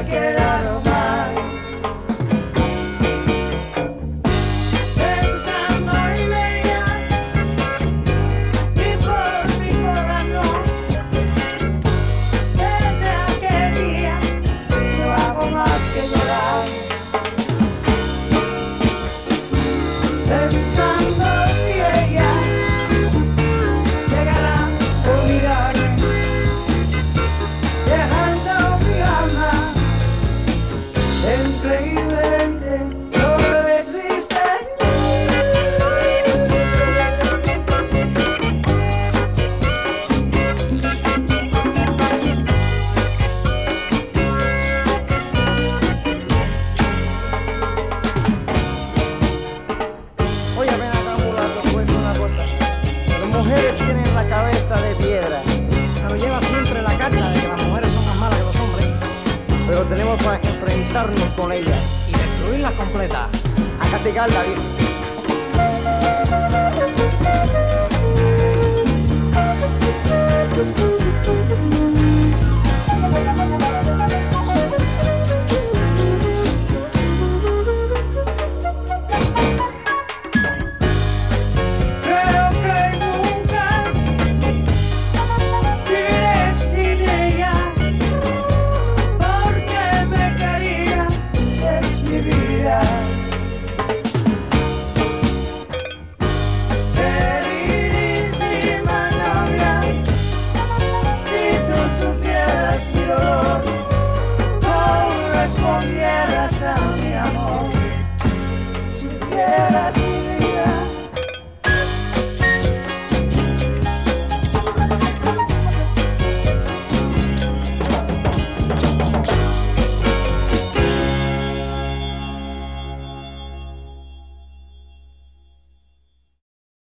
mujeres tienen la cabeza de piedra. Pero lleva siempre la carga de que las mujeres son más malas que los hombres. Pero tenemos que enfrentarnos con ellas. Y destruirlas completa. A castigarla, viejo.